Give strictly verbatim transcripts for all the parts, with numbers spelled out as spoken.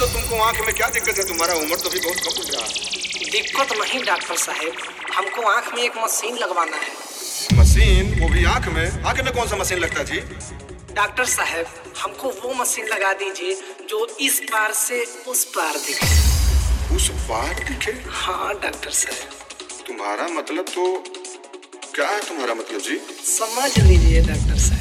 तो तुमको आंख में क्या दिक्कत है? तुम्हारा उम्र तो भी बहुत कम हो रहा है। दिक्कत नहीं डॉक्टर साहब, हमको आंख में एक मशीन लगवाना है। मशीन? वो भी आंख में? आंख में कौन सा मशीन लगता है जी? डॉक्टर साहब, हमको वो मशीन लगा दीजिए जो इस पार से उस पार दिखे। उस पार दिखे? हाँ डॉक्टर साहब। तुम्हारा मतलब तो क्या है? तुम्हारा मतलब जी समझ लीजिए डॉक्टर साहब।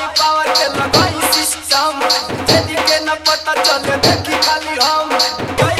पता चले देखी खाली हम